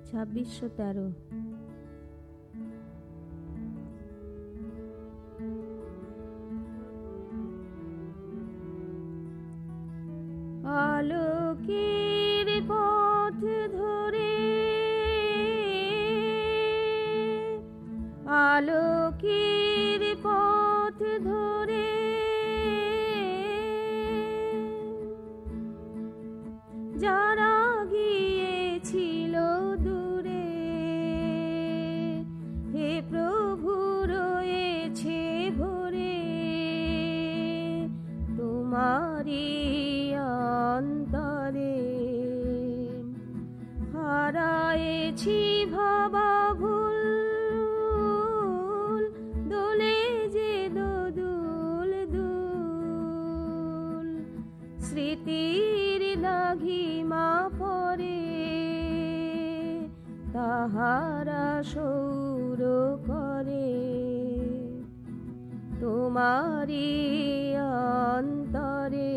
2613। আলোকের পথ ধরে, আলোকের পথ ধরে যারা গিয়েছিল দূরে, হে প্রভু রয়েছে ভরে তোমারি অন্তরে। হারায়েছি ভাবা ভুল, দোলে যে দোদুল দুল, স্মৃতির লাঘিমা পরে তাহারা সৌর করে তোমারি অন্তরে।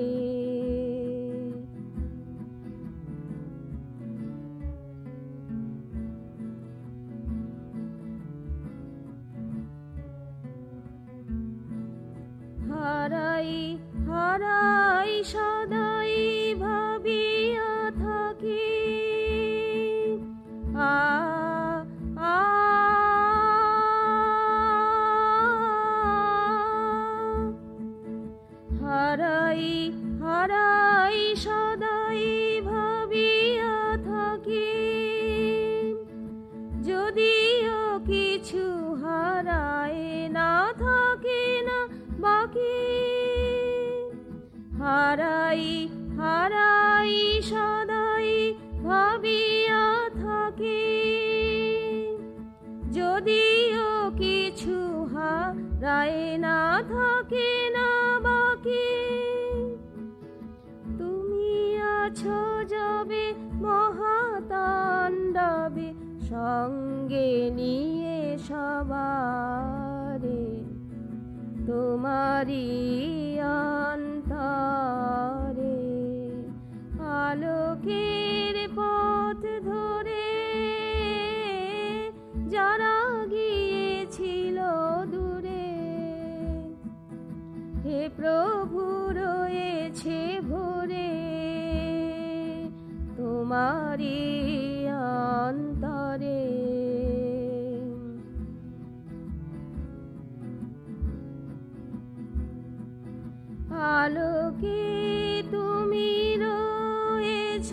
হারাই হারাই সদাই ভাবিয়া থাকি, হারাই হারাই সদাই ভাবিয়া থাকি, যদিও কিছু হারায় না থাকে না বাকি। হারাই হারাই সদাই ভাবিয়া থাকি, যদিও কিছু হারায় না থাকে না বাকি। তুমি আছো যবে মহাতাণ্ডবে, সঙ্গে নিয়ে সবারে তোমারি অন্তরে। আলোকের পথ ধরে যারা গিয়েছিল দূরে, হে প্রভু রয়েছে ভরে তোমারি অন্তরে। আলোকে তুমি রয়েছ,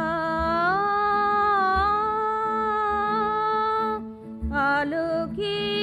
আলোকে